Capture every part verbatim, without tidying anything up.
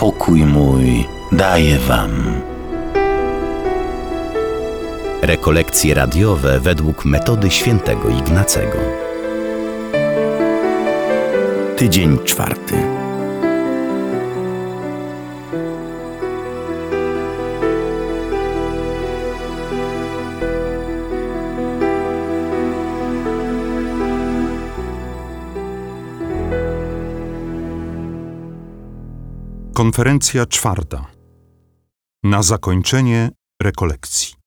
pokój mój daję wam. Rekolekcje radiowe według metody świętego Ignacego. Tydzień czwarty. Konferencja czwarta. Na zakończenie rekolekcji.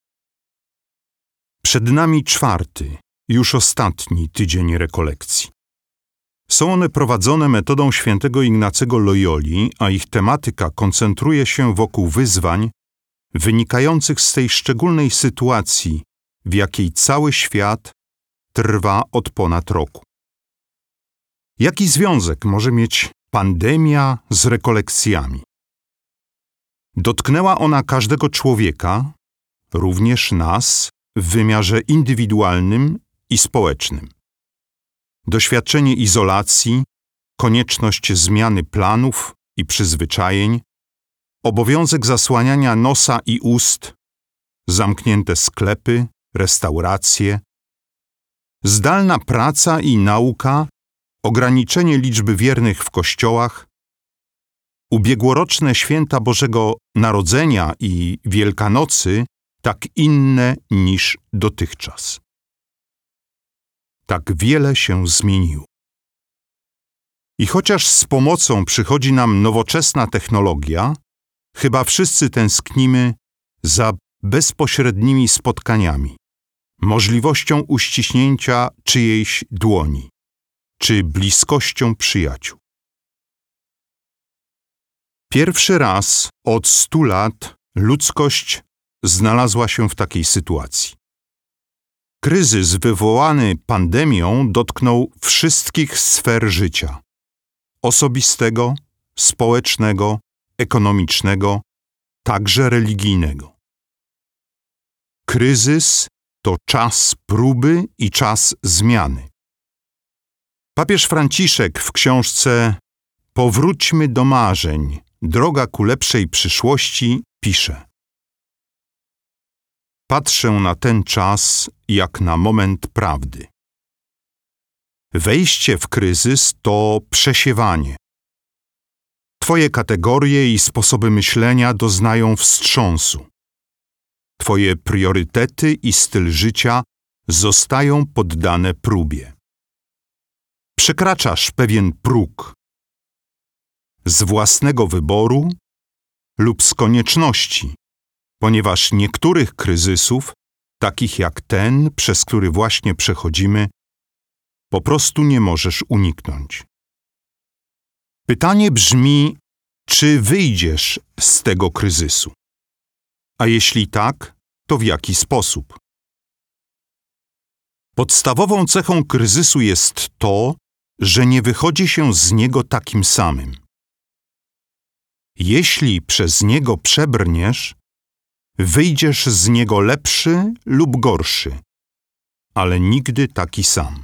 Przed nami czwarty, już ostatni tydzień rekolekcji. Są one prowadzone metodą świętego Ignacego Loyoli, a ich tematyka koncentruje się wokół wyzwań wynikających z tej szczególnej sytuacji, w jakiej cały świat trwa od ponad roku. Jaki związek może mieć pandemia z rekolekcjami? Dotknęła ona każdego człowieka, również nas, w wymiarze indywidualnym i społecznym. Doświadczenie izolacji, konieczność zmiany planów i przyzwyczajeń, obowiązek zasłaniania nosa i ust, zamknięte sklepy, restauracje, zdalna praca i nauka, ograniczenie liczby wiernych w kościołach, ubiegłoroczne święta Bożego Narodzenia i Wielkanocy tak inne niż dotychczas. Tak wiele się zmieniło. I chociaż z pomocą przychodzi nam nowoczesna technologia, chyba wszyscy tęsknimy za bezpośrednimi spotkaniami, możliwością uściśnięcia czyjejś dłoni, czy bliskością przyjaciół. Pierwszy raz od stu lat ludzkość znalazła się w takiej sytuacji. Kryzys wywołany pandemią dotknął wszystkich sfer życia: osobistego, społecznego, ekonomicznego, także religijnego. Kryzys to czas próby i czas zmiany. Papież Franciszek w książce Powróćmy do marzeń. Droga ku lepszej przyszłości pisze: Patrzę na ten czas jak na moment prawdy. Wejście w kryzys to przesiewanie. Twoje kategorie i sposoby myślenia doznają wstrząsu. Twoje priorytety i styl życia zostają poddane próbie. Przekraczasz pewien próg z własnego wyboru lub z konieczności, ponieważ niektórych kryzysów, takich jak ten, przez który właśnie przechodzimy, po prostu nie możesz uniknąć. Pytanie brzmi, czy wyjdziesz z tego kryzysu? A jeśli tak, to w jaki sposób? Podstawową cechą kryzysu jest to, że nie wychodzi się z niego takim samym. Jeśli przez niego przebrniesz, wyjdziesz z niego lepszy lub gorszy, ale nigdy taki sam.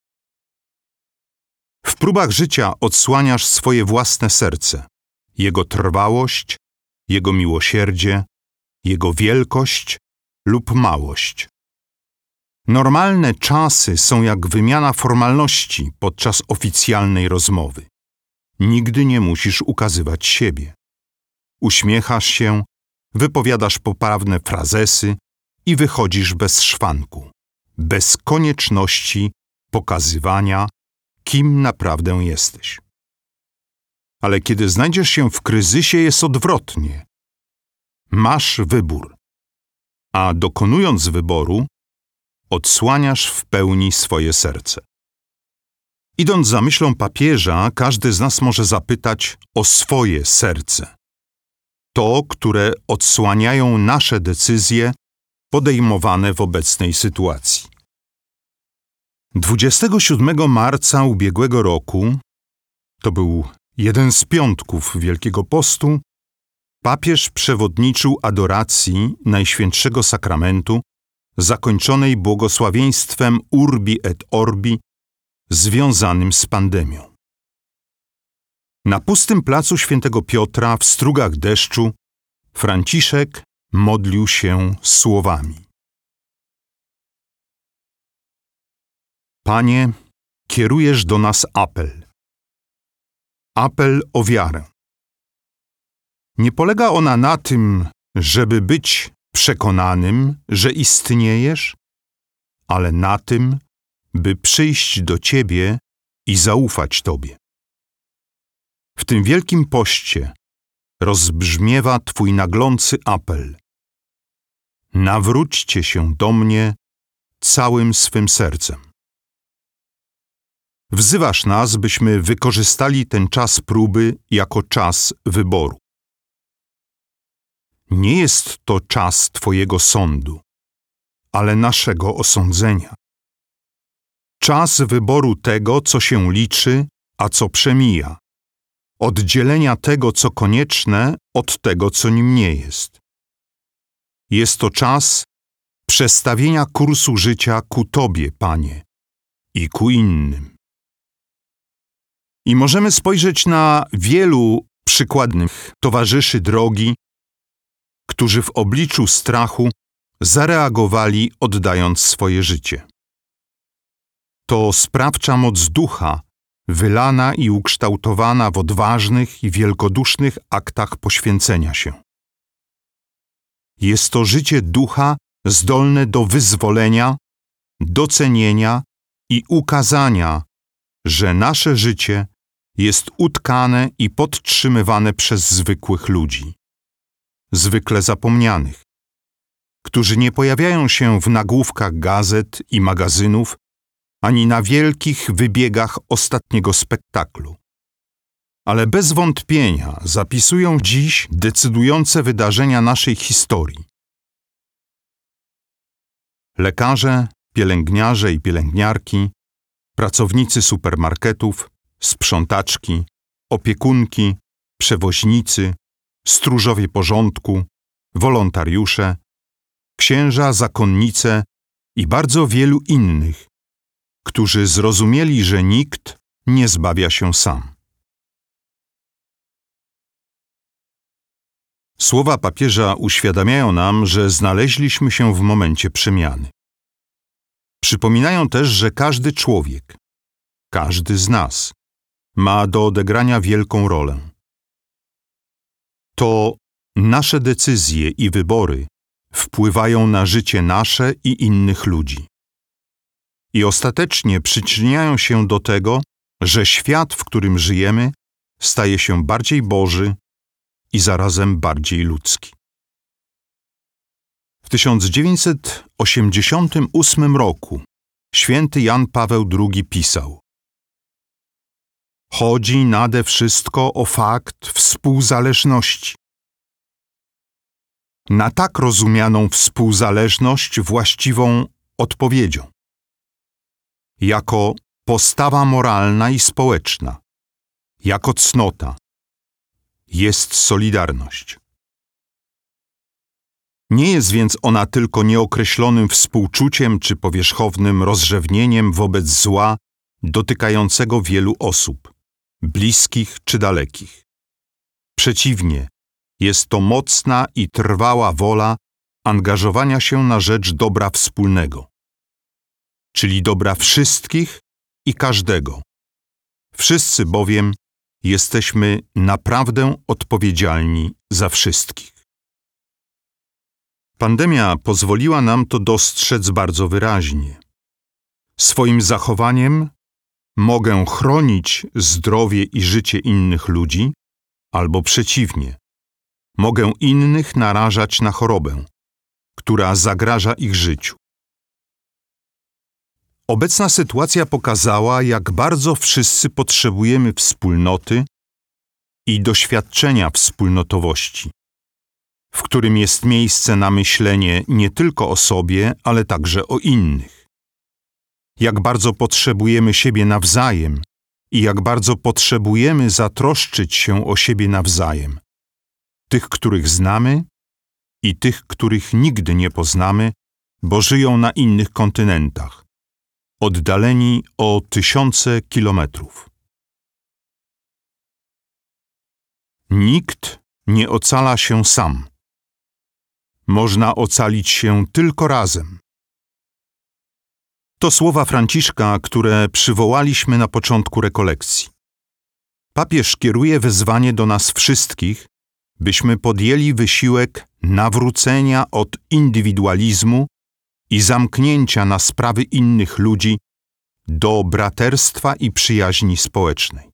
W próbach życia odsłaniasz swoje własne serce, jego trwałość, jego miłosierdzie, jego wielkość lub małość. Normalne czasy są jak wymiana formalności podczas oficjalnej rozmowy. Nigdy nie musisz ukazywać siebie. Uśmiechasz się, wypowiadasz poprawne frazesy i wychodzisz bez szwanku, bez konieczności pokazywania, kim naprawdę jesteś. Ale kiedy znajdziesz się w kryzysie, jest odwrotnie. Masz wybór, a dokonując wyboru, odsłaniasz w pełni swoje serce. Idąc za myślą papieża, każdy z nas może zapytać o swoje serce. To, które odsłaniają nasze decyzje podejmowane w obecnej sytuacji. dwudziestego siódmego marca ubiegłego roku, to był jeden z piątków Wielkiego Postu, papież przewodniczył adoracji Najświętszego Sakramentu, zakończonej błogosławieństwem Urbi et Orbi, związanym z pandemią. Na pustym placu Świętego Piotra w strugach deszczu Franciszek modlił się słowami: Panie, kierujesz do nas apel. Apel o wiarę. Nie polega ona na tym, żeby być przekonanym, że istniejesz, ale na tym, by przyjść do Ciebie i zaufać Tobie. W tym wielkim poście rozbrzmiewa Twój naglący apel: nawróćcie się do mnie całym swym sercem. Wzywasz nas, byśmy wykorzystali ten czas próby jako czas wyboru. Nie jest to czas Twojego sądu, ale naszego osądzenia. Czas wyboru tego, co się liczy, a co przemija. Oddzielenia tego, co konieczne, od tego, co nim nie jest. Jest to czas przestawienia kursu życia ku Tobie, Panie, i ku innym. I możemy spojrzeć na wielu przykładnych towarzyszy drogi, którzy w obliczu strachu zareagowali, oddając swoje życie. To sprawcza moc ducha, wylana i ukształtowana w odważnych i wielkodusznych aktach poświęcenia się. Jest to życie ducha zdolne do wyzwolenia, docenienia i ukazania, że nasze życie jest utkane i podtrzymywane przez zwykłych ludzi, zwykle zapomnianych, którzy nie pojawiają się w nagłówkach gazet i magazynów, ani na wielkich wybiegach ostatniego spektaklu, ale bez wątpienia zapisują dziś decydujące wydarzenia naszej historii. Lekarze, pielęgniarze i pielęgniarki, pracownicy supermarketów, sprzątaczki, opiekunki, przewoźnicy, stróżowie porządku, wolontariusze, księża, zakonnice i bardzo wielu innych, którzy zrozumieli, że nikt nie zbawia się sam. Słowa papieża uświadamiają nam, że znaleźliśmy się w momencie przemiany. Przypominają też, że każdy człowiek, każdy z nas ma do odegrania wielką rolę. To nasze decyzje i wybory wpływają na życie nasze i innych ludzi. I ostatecznie przyczyniają się do tego, że świat, w którym żyjemy, staje się bardziej Boży i zarazem bardziej ludzki. W tysiąc dziewięćset osiemdziesiątym ósmym roku święty Jan Paweł drugi pisał: Chodzi nade wszystko o fakt współzależności. Na tak rozumianą współzależność właściwą odpowiedzią, jako postawa moralna i społeczna, jako cnota, jest solidarność. Nie jest więc ona tylko nieokreślonym współczuciem czy powierzchownym rozrzewnieniem wobec zła dotykającego wielu osób, bliskich czy dalekich. Przeciwnie, jest to mocna i trwała wola angażowania się na rzecz dobra wspólnego, czyli dobra wszystkich i każdego. Wszyscy bowiem jesteśmy naprawdę odpowiedzialni za wszystkich. Pandemia pozwoliła nam to dostrzec bardzo wyraźnie. Swoim zachowaniem mogę chronić zdrowie i życie innych ludzi, albo przeciwnie, mogę innych narażać na chorobę, która zagraża ich życiu. Obecna sytuacja pokazała, jak bardzo wszyscy potrzebujemy wspólnoty i doświadczenia wspólnotowości, w którym jest miejsce na myślenie nie tylko o sobie, ale także o innych. Jak bardzo potrzebujemy siebie nawzajem i jak bardzo potrzebujemy zatroszczyć się o siebie nawzajem. Tych, których znamy i tych, których nigdy nie poznamy, bo żyją na innych kontynentach, oddaleni o tysiące kilometrów. Nikt nie ocala się sam. Można ocalić się tylko razem. To słowa Franciszka, które przywołaliśmy na początku rekolekcji. Papież kieruje wezwanie do nas wszystkich, byśmy podjęli wysiłek nawrócenia od indywidualizmu i zamknięcia na sprawy innych ludzi do braterstwa i przyjaźni społecznej.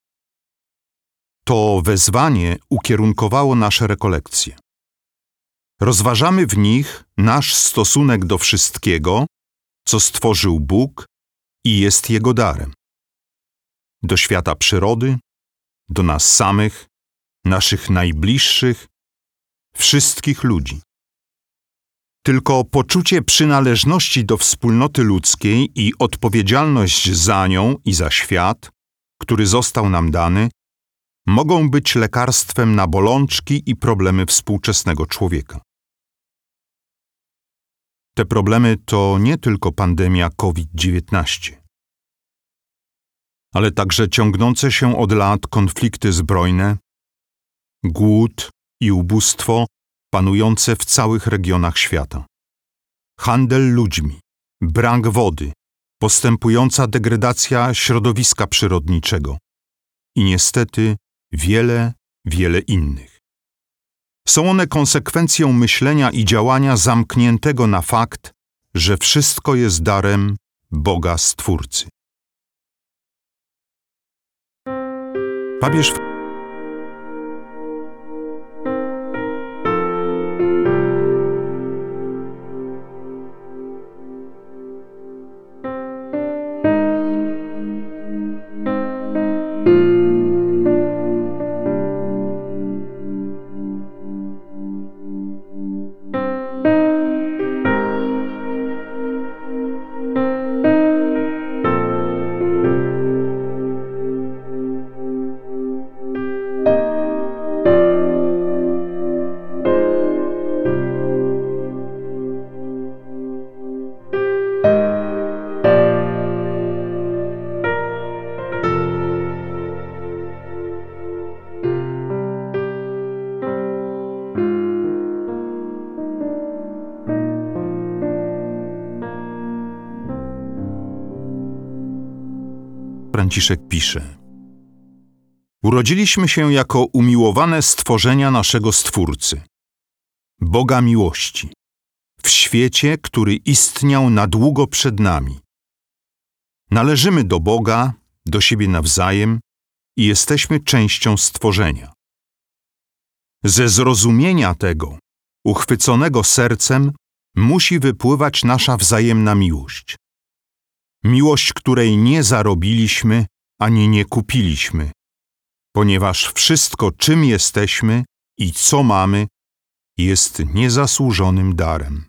To wezwanie ukierunkowało nasze rekolekcje. Rozważamy w nich nasz stosunek do wszystkiego, co stworzył Bóg i jest Jego darem. Do świata przyrody, do nas samych, naszych najbliższych, wszystkich ludzi. Tylko poczucie przynależności do wspólnoty ludzkiej i odpowiedzialność za nią i za świat, który został nam dany, mogą być lekarstwem na bolączki i problemy współczesnego człowieka. Te problemy to nie tylko pandemia kowid dziewiętnaście, ale także ciągnące się od lat konflikty zbrojne, głód i ubóstwo panujące w całych regionach świata, handel ludźmi, brak wody, postępująca degradacja środowiska przyrodniczego i niestety wiele, wiele innych. Są one konsekwencją myślenia i działania zamkniętego na fakt, że wszystko jest darem Boga Stwórcy. Papież Franciszek pisze: Urodziliśmy się jako umiłowane stworzenia naszego Stwórcy, Boga miłości, w świecie, który istniał na długo przed nami. Należymy do Boga, do siebie nawzajem i jesteśmy częścią stworzenia. Ze zrozumienia tego, uchwyconego sercem, musi wypływać nasza wzajemna miłość. Miłość, której nie zarobiliśmy, ani nie kupiliśmy, ponieważ wszystko, czym jesteśmy i co mamy, jest niezasłużonym darem.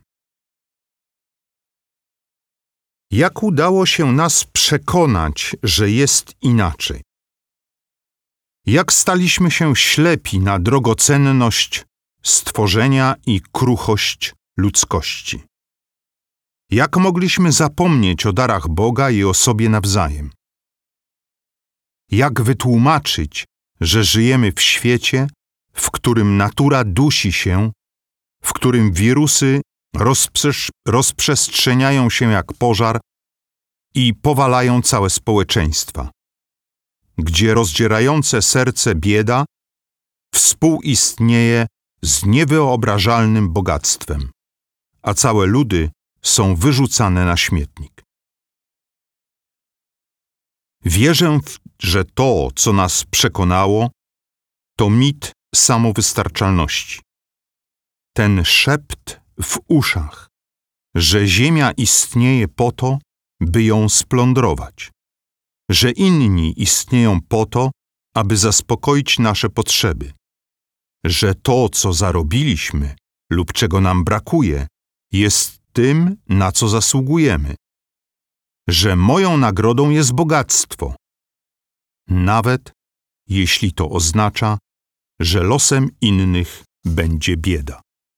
Jak udało się nas przekonać, że jest inaczej? Jak staliśmy się ślepi na drogocenność stworzenia i kruchość ludzkości? Jak mogliśmy zapomnieć o darach Boga i o sobie nawzajem? Jak wytłumaczyć, że żyjemy w świecie, w którym natura dusi się, w którym wirusy rozprzesz- rozprzestrzeniają się jak pożar i powalają całe społeczeństwa, gdzie rozdzierające serce bieda współistnieje z niewyobrażalnym bogactwem, a całe ludy są wyrzucane na śmietnik. Wierzę, że to, co nas przekonało, to mit samowystarczalności. Ten szept w uszach, że Ziemia istnieje po to, by ją splądrować, że inni istnieją po to, aby zaspokoić nasze potrzeby, że to, co zarobiliśmy lub czego nam brakuje, jest tym, na co zasługujemy, że moją nagrodą jest bogactwo, nawet jeśli to oznacza, że losem innych będzie bieda.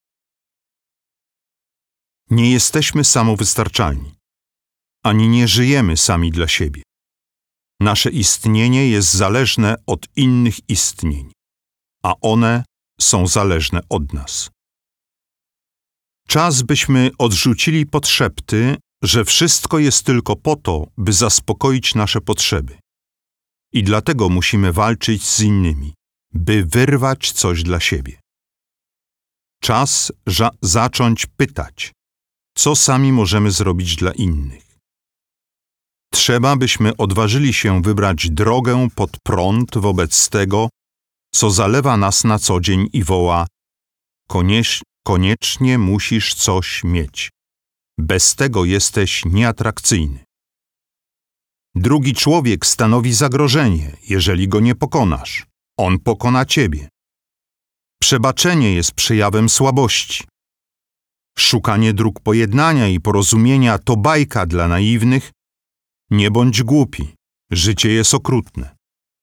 Nie jesteśmy samowystarczalni, ani nie żyjemy sami dla siebie. Nasze istnienie jest zależne od innych istnień, a one są zależne od nas. Czas, byśmy odrzucili podszepty, że wszystko jest tylko po to, by zaspokoić nasze potrzeby. I dlatego musimy walczyć z innymi, by wyrwać coś dla siebie. Czas za- zacząć pytać, co sami możemy zrobić dla innych. Trzeba, byśmy odważyli się wybrać drogę pod prąd wobec tego, co zalewa nas na co dzień i woła: Konieś, koniecznie musisz coś mieć. Bez tego jesteś nieatrakcyjny. Drugi człowiek stanowi zagrożenie, jeżeli go nie pokonasz. On pokona ciebie. Przebaczenie jest przejawem słabości. Szukanie dróg pojednania i porozumienia to bajka dla naiwnych. Nie bądź głupi, życie jest okrutne.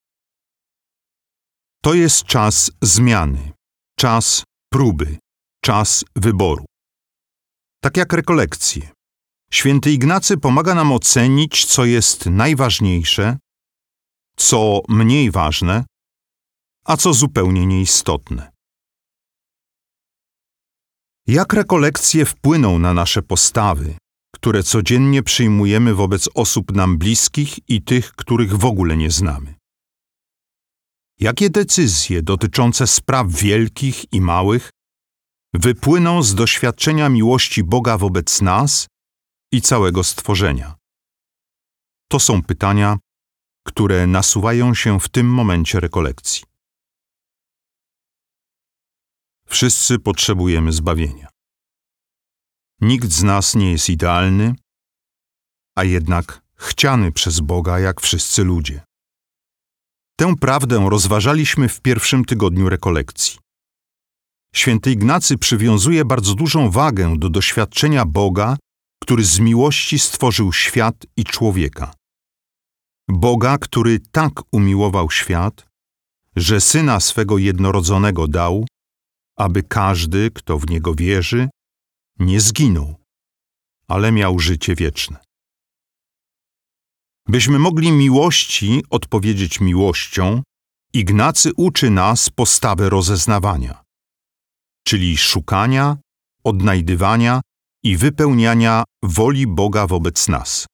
To jest czas zmiany, czas próby, czas wyboru. Tak jak rekolekcje. Święty Ignacy pomaga nam ocenić, co jest najważniejsze, co mniej ważne, a co zupełnie nieistotne. Jak rekolekcje wpłyną na nasze postawy, które codziennie przyjmujemy wobec osób nam bliskich i tych, których w ogóle nie znamy? Jakie decyzje dotyczące spraw wielkich i małych wypłyną z doświadczenia miłości Boga wobec nas i całego stworzenia? To są pytania, które nasuwają się w tym momencie rekolekcji. Wszyscy potrzebujemy zbawienia. Nikt z nas nie jest idealny, a jednak chciany przez Boga jak wszyscy ludzie. Tę prawdę rozważaliśmy w pierwszym tygodniu rekolekcji. Święty Ignacy przywiązuje bardzo dużą wagę do doświadczenia Boga, który z miłości stworzył świat i człowieka. Boga, który tak umiłował świat, że Syna swego jednorodzonego dał, aby każdy, kto w Niego wierzy, nie zginął, ale miał życie wieczne. Byśmy mogli miłości odpowiedzieć miłością, Ignacy uczy nas postawy rozeznawania, czyli szukania, odnajdywania i wypełniania woli Boga wobec nas.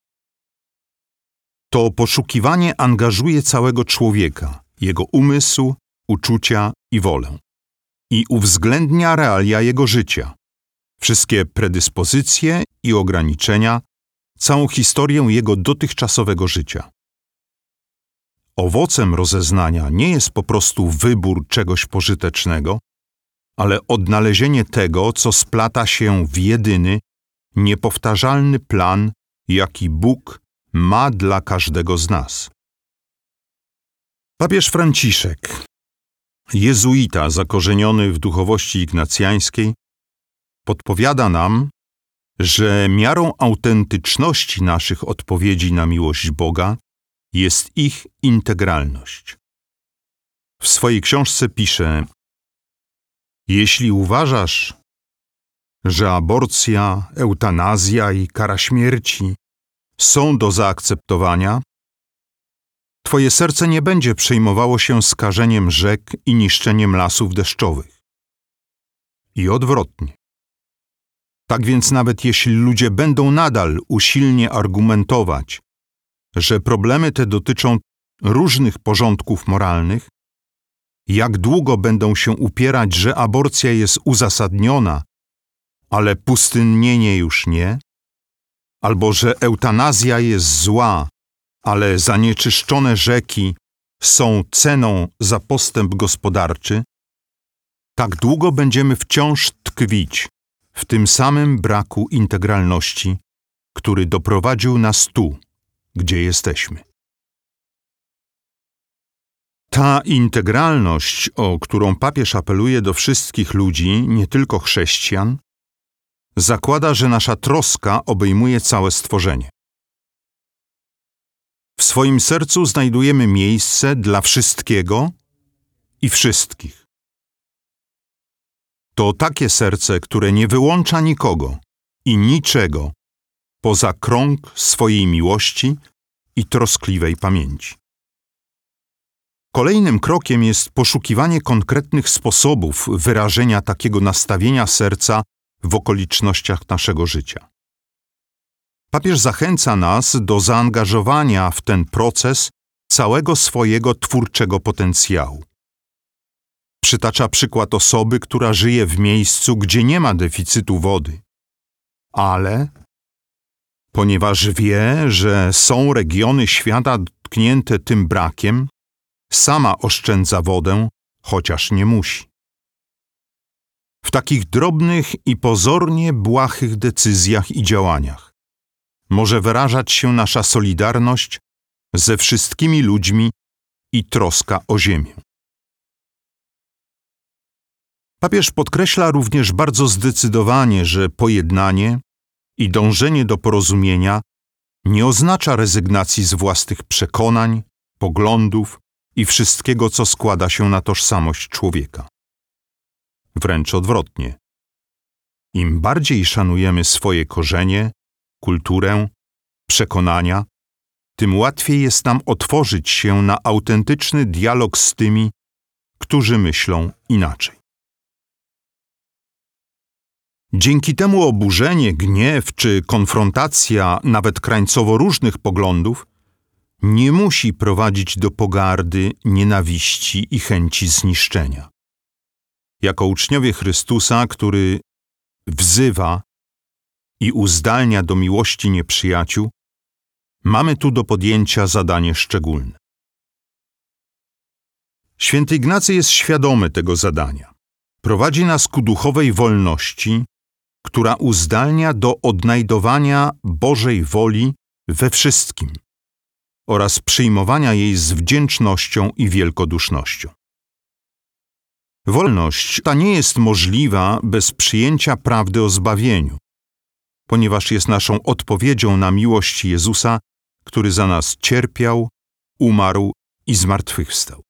To poszukiwanie angażuje całego człowieka, jego umysł, uczucia i wolę i uwzględnia realia jego życia, wszystkie predyspozycje i ograniczenia, całą historię jego dotychczasowego życia. Owocem rozeznania nie jest po prostu wybór czegoś pożytecznego, ale odnalezienie tego, co splata się w jedyny, niepowtarzalny plan, jaki Bóg ma dla każdego z nas. Papież Franciszek, jezuita zakorzeniony w duchowości ignacjańskiej, podpowiada nam, że miarą autentyczności naszych odpowiedzi na miłość Boga jest ich integralność. W swojej książce pisze: jeśli uważasz, że aborcja, eutanazja i kara śmierci są do zaakceptowania, twoje serce nie będzie przejmowało się skażeniem rzek i niszczeniem lasów deszczowych. I odwrotnie. Tak więc nawet jeśli ludzie będą nadal usilnie argumentować, że problemy te dotyczą różnych porządków moralnych, jak długo będą się upierać, że aborcja jest uzasadniona, ale pustynnienie już nie, albo że eutanazja jest zła, ale zanieczyszczone rzeki są ceną za postęp gospodarczy, tak długo będziemy wciąż tkwić w tym samym braku integralności, który doprowadził nas tu, gdzie jesteśmy. Ta integralność, o którą papież apeluje do wszystkich ludzi, nie tylko chrześcijan, zakłada, że nasza troska obejmuje całe stworzenie. W swoim sercu znajdujemy miejsce dla wszystkiego i wszystkich. To takie serce, które nie wyłącza nikogo i niczego poza krąg swojej miłości i troskliwej pamięci. Kolejnym krokiem jest poszukiwanie konkretnych sposobów wyrażenia takiego nastawienia serca w okolicznościach naszego życia. Papież zachęca nas do zaangażowania w ten proces całego swojego twórczego potencjału. Przytacza przykład osoby, która żyje w miejscu, gdzie nie ma deficytu wody, ale ponieważ wie, że są regiony świata dotknięte tym brakiem, sama oszczędza wodę, chociaż nie musi. W takich drobnych i pozornie błahych decyzjach i działaniach może wyrażać się nasza solidarność ze wszystkimi ludźmi i troska o ziemię. Papież podkreśla również bardzo zdecydowanie, że pojednanie i dążenie do porozumienia nie oznacza rezygnacji z własnych przekonań, poglądów i wszystkiego, co składa się na tożsamość człowieka. Wręcz odwrotnie. Im bardziej szanujemy swoje korzenie, kulturę, przekonania, tym łatwiej jest nam otworzyć się na autentyczny dialog z tymi, którzy myślą inaczej. Dzięki temu oburzenie, gniew czy konfrontacja nawet krańcowo różnych poglądów nie musi prowadzić do pogardy, nienawiści i chęci zniszczenia. Jako uczniowie Chrystusa, który wzywa i uzdalnia do miłości nieprzyjaciół, mamy tu do podjęcia zadanie szczególne. Święty Ignacy jest świadomy tego zadania. Prowadzi nas ku duchowej wolności, która uzdalnia do odnajdowania Bożej woli we wszystkim oraz przyjmowania jej z wdzięcznością i wielkodusznością. Wolność ta nie jest możliwa bez przyjęcia prawdy o zbawieniu, ponieważ jest naszą odpowiedzią na miłość Jezusa, który za nas cierpiał, umarł i zmartwychwstał.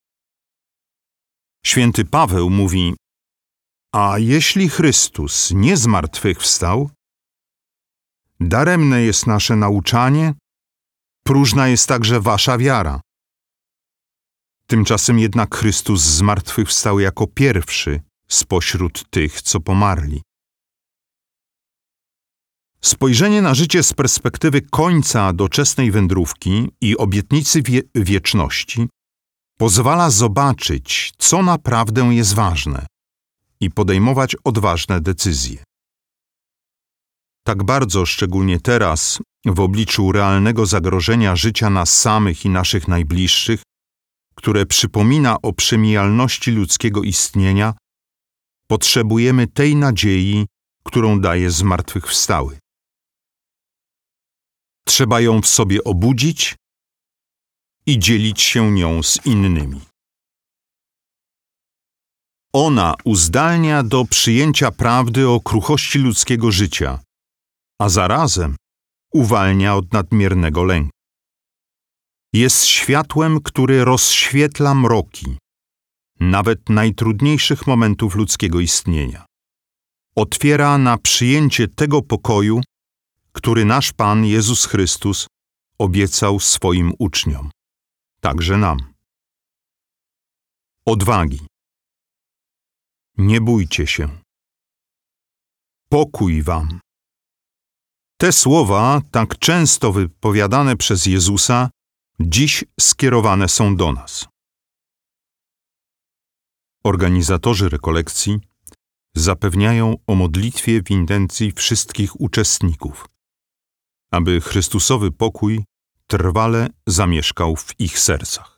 Święty Paweł mówi: a jeśli Chrystus nie zmartwychwstał, daremne jest nasze nauczanie, próżna jest także wasza wiara. Tymczasem jednak Chrystus zmartwychwstał jako pierwszy spośród tych, co pomarli. Spojrzenie na życie z perspektywy końca doczesnej wędrówki i obietnicy wie- wieczności pozwala zobaczyć, co naprawdę jest ważne i podejmować odważne decyzje. Tak bardzo, szczególnie teraz, w obliczu realnego zagrożenia życia nas samych i naszych najbliższych, które przypomina o przemijalności ludzkiego istnienia, potrzebujemy tej nadziei, którą daje zmartwychwstały. Trzeba ją w sobie obudzić i dzielić się nią z innymi. Ona uzdalnia do przyjęcia prawdy o kruchości ludzkiego życia, a zarazem uwalnia od nadmiernego lęku. Jest światłem, które rozświetla mroki, nawet najtrudniejszych momentów ludzkiego istnienia. Otwiera na przyjęcie tego pokoju, który nasz Pan Jezus Chrystus obiecał swoim uczniom, także nam. Odwagi. Nie bójcie się. Pokój wam. Te słowa, tak często wypowiadane przez Jezusa, dziś skierowane są do nas. Organizatorzy rekolekcji zapewniają o modlitwie w intencji wszystkich uczestników, aby Chrystusowy pokój trwale zamieszkał w ich sercach.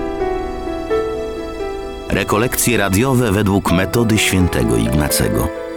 Rekolekcje radiowe według metody świętego Ignacego.